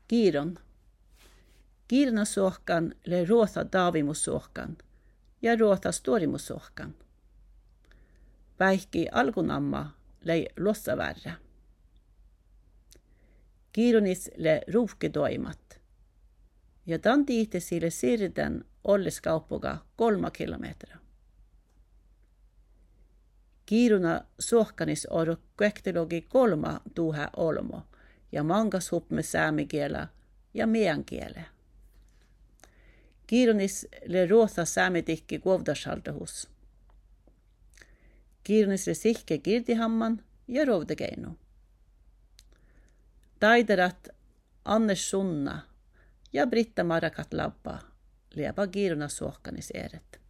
Kiiron. Kiirona sohkan le ruotha daavimussohkan ja ruotha storimussohkan. Päihki alkunamma lei lossavärrä. Kiironis le ruuhkitoimat. Ja dan tiihte sille siirretään olleskauppoga 3 kilometriä. Kiiruna sohkanis oro köktelogi 3 tuuhä olmo ja mangas huppe säämikielä ja meän kielä. Kiironis le ruotha säämitikki kuovdasaltahus. Kiironis le sihke kirtihamman ja rovdekeinu. Taiderat Annes Sunna ja Britta Marakat Labba liepä Kiirona sohkanis eret.